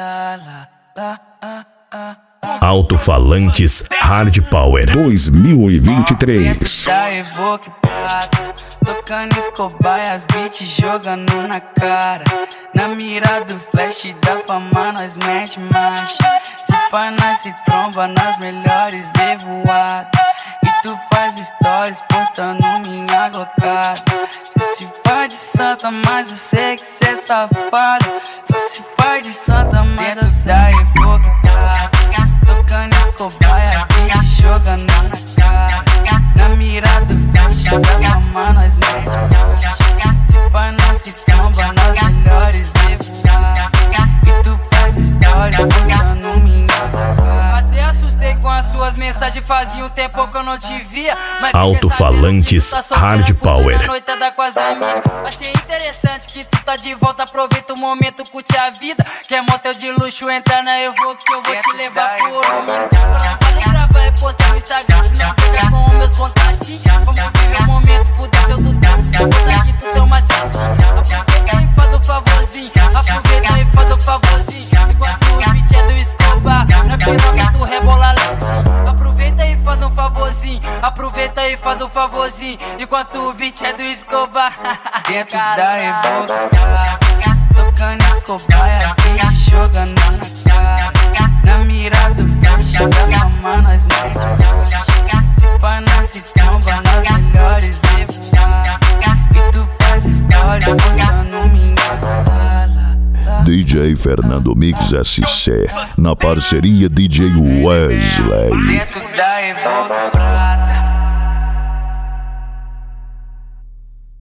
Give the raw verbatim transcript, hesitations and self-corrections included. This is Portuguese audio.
Alto-falantes Hard Power dois mil e vinte e três. Tocando Escobar e as beats jogando na cara. Na mira do flash da fama nós mete marcha. Se pá nós se tromba nas melhores evoadas. E tu faz stories postando minha glocada. Cê se faz de santa, mas eu sei que cê é safado. Só se faz de santa, mas eu sei evocada. Tocando Escobar e as beats jogando na cara. Na mira do flash da fama nós mete marcha. Se pá nós se tromba nas melhores evoadas. E tu faz stories postando minha glocada. Até assustei com as suas mensagens, fazia um tempo que eu não te via. Alto-falantes Hard Power. Noitada com as amigas. Achei interessante que tu tá de volta, aproveita o momento, curte a vida. Quer motel de luxo, entra na Evo que eu vou te levar por um minuto. Falei gravar e postar no Instagram, se não pegar com os meus contatinhos. Vamos viver o momento, fuder teu do tempo, se botar aqui tu tem uma setinha. Aproveita e faz o favorzinho, aproveita e faz o favorzinho. Enquanto o beat é do Escobar, na piroca tu rebola lentinho. Aproveita e faz um favorzinho, aproveita e faz um favorzinho. Enquanto o beat é do Escobar. Dentro da evocada, tocando Escobar e as beats jogando na cara. Na mira do flash da fama nós mete marcha. Se pá nós se tromba nas melhores evoadas. E tu faz história postando minha glocada. D J Fernando Mix S C, na parceria D J Wesley. Dentro da evocada.